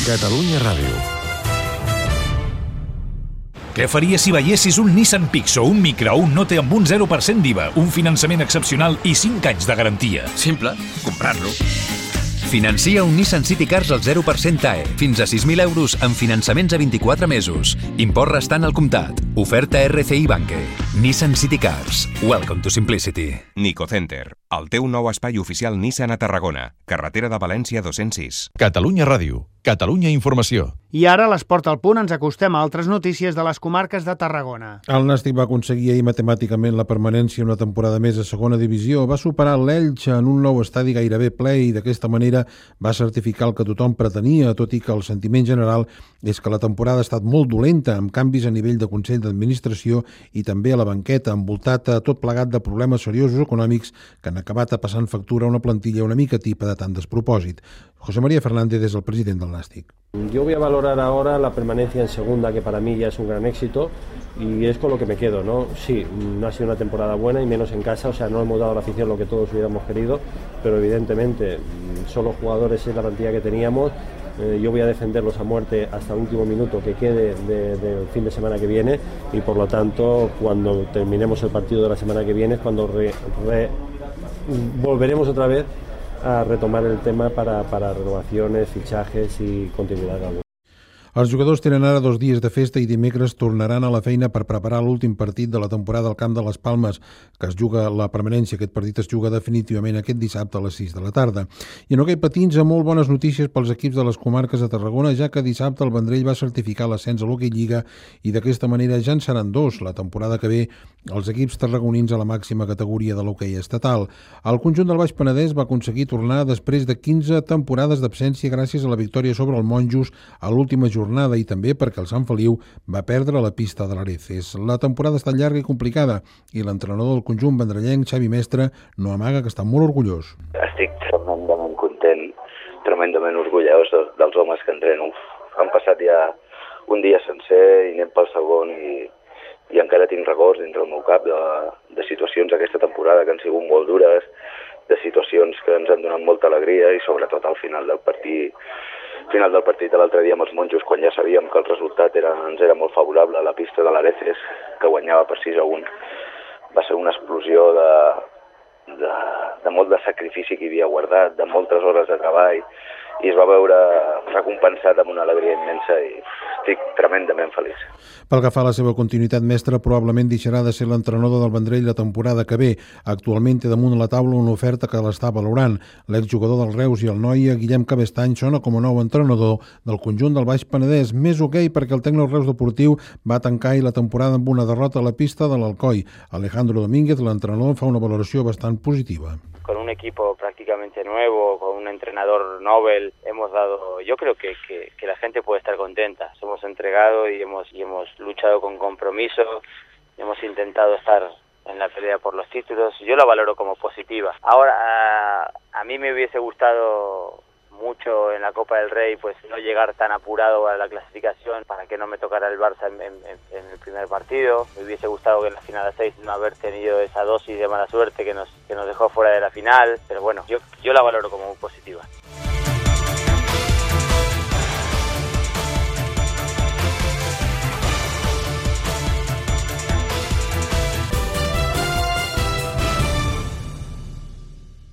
Catalunya Ràdio. Què faries si veiessis un Nissan Pixo, un Micra o un Note amb un 0% d'IVA, un finançament excepcional i 5 anys de garantia? Simple, comprar-lo. Financia un Nissan City Cars al 0% TAE, fins a 6.000 euros en finançaments a 24 mesos. Import restant al comptat. Oferta RCI Banque. Nissan City Cars. Welcome to simplicity. Nico Center, el teu nou espai oficial Nissan a Tarragona. Carretera de València 206. Catalunya Ràdio. Catalunya Informació. I ara, a l'Esport al Punt, ens acostem a altres notícies de les comarques de Tarragona. El Nàstic va aconseguir ahir matemàticament la permanència una temporada més a segona divisió. Va superar l'Elx en un nou estadi gairebé ple i d'aquesta manera va certificar el que tothom pretenia, tot i que el sentiment general és que la temporada ha estat molt dolenta, amb canvis a nivell de Consell d'Administració i també a la banqueta, envoltat a tot plegat de problemes seriosos econòmics que han acabat passant factura a una plantilla una mica tipa de tant despropòsit. José María Fernández es el president del Nàstic. Yo voy a valorar ahora la permanencia en segunda, que para mí ya es un gran éxito, y es con lo que me quedo, ¿no? Sí, no ha sido una temporada buena y menos en casa, o sea, no hemos dado a la afición lo que todos hubiéramos querido, pero evidentemente son los jugadores y la plantilla que teníamos. Yo voy a defenderlos a muerte hasta el último minuto que quede del fin de semana que viene, y por lo tanto cuando terminemos el partido de la semana que viene es cuando volveremos otra vez a retomar el tema para renovaciones, fichajes y continuidad. Els jugadors tenen ara 2 dies de festa i dimecres tornaran a la feina per preparar l'últim partit de la temporada al camp de les Palmes, que es juga la permanència. Aquest partit es juga definitivament aquest dissabte a les 6 de la tarda. I en hoquei patins, amb molt bones notícies pels equips de les comarques de Tarragona, ja que dissabte el Vendrell va certificar l'ascens a l'Hoquei Lliga i d'aquesta manera ja en seran 2 la temporada que ve els equips tarragonins a la màxima categoria de l'hoquei estatal. El conjunt del Baix Penedès va aconseguir tornar després de 15 temporades d'absència gràcies a la victòria sobre el Monjos a l'última jornada i també perquè el Sant Feliu va perdre la pista de l'Areces. La temporada ha estat llarga i complicada i l'entrenador del conjunt vendrellenc, Xavi Mestre, no amaga que està molt orgullós. Estic tremendament content, tremendament orgullós dels homes que entreno. Han passat ja un dia sencer i anem pel segon i encara tinc records dintre el meu cap de situacions d'aquesta temporada que han sigut molt dures, de situacions que ens han donat molta alegria i sobretot al final del partit de l'altre dia amb els Monjos, quan ja sabíem que el resultat ens era molt favorable a la pista de l'Areces, que guanyava per 6-1. Va ser una explosió de molt de sacrifici que hi havia guardat, de moltes hores de treball, i es va veure recompensat amb una alegria immensa i estic tremendament feliç. Pel que fa a la seva continuïtat, Mestre probablement deixarà de ser l'entrenador del Vendrell la temporada que ve. Actualment té damunt la taula una oferta que l'està valorant. L'exjugador del Reus i el Noia, Guillem Cabestany, sona com a nou entrenador del conjunt del Baix Penedès. Més hoquei perquè el tècnic Reus Deportiu va tancar la temporada amb una derrota a la pista de l'Alcoi. Alejandro Domínguez, l'entrenador, fa una valoració bastant positiva. Con un equipo prácticamente nuevo, con un entrenador Nobel, hemos dado, yo creo que la gente puede estar contenta. Hemos entregado y hemos luchado con compromiso, hemos intentado estar en la pelea por los títulos. Yo la valoro como positiva. Ahora, a mí me hubiese gustado mucho en la Copa del Rey pues no llegar tan apurado a la clasificación para que no me tocara el Barça en el primer partido. Me hubiese gustado que en la final a 6 no haber tenido esa dosis de mala suerte que nos dejó fuera de la final, pero bueno, yo la valoro como muy positiva.